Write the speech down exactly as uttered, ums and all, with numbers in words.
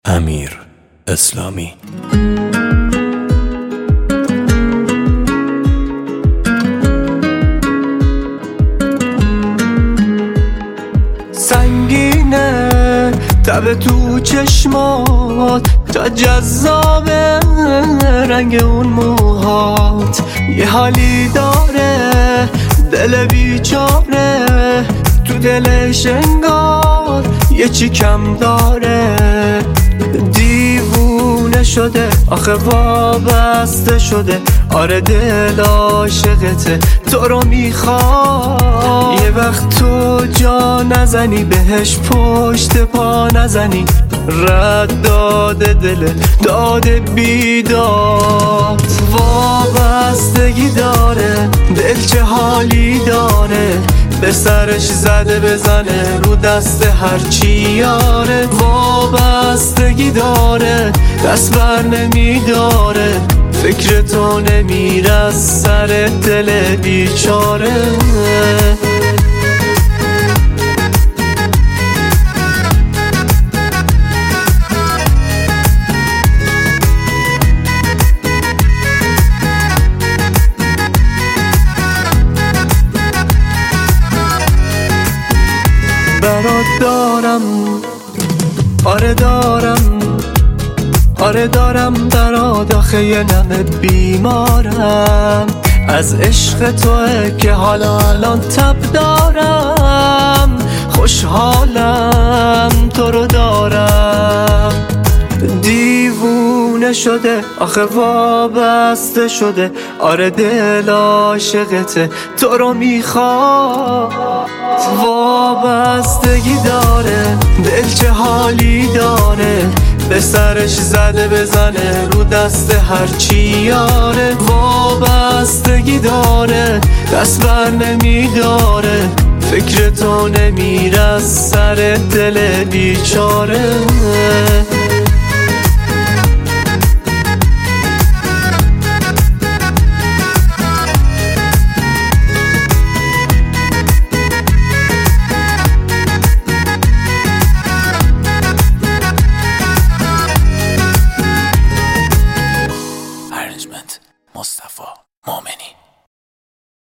امیر اسلامی. سنگینه تب تو چشمات، تا جذابه رنگ اون موهات. یه حالی داره دل بیچاره، تو دلش انگار یه چی کم داره. دیوونه شده آخه وابسته شده، آره دل عاشقته تو رو میخواد. یه وقت تو جا نزنی بهش پشت پا نزنی، رد داده دل داده بیداد. وابستگی داره دل چه حالی داره، به سرش زده بزنه رو دست هرچی یاره. وابستگی داره دست بر نمیداره، فکر تو نمیره از سر دل بیچاره. برات دارم آره دارم آره دارم برات آخه یه نمه بیمارم. از عشق توه که حالا الان تب دارم، خوشحالم تو رو دارم. دیوونه شده آخه وابسته شده، آره دل عاشقته تو رو میخواد. وابستگی داره دل چه حالی داره، به سرش زده بزنه رو دست هرچی یاره. وابستگی داره دست بر نمیداره، فکر تو نمیره از سر دل بیچاره.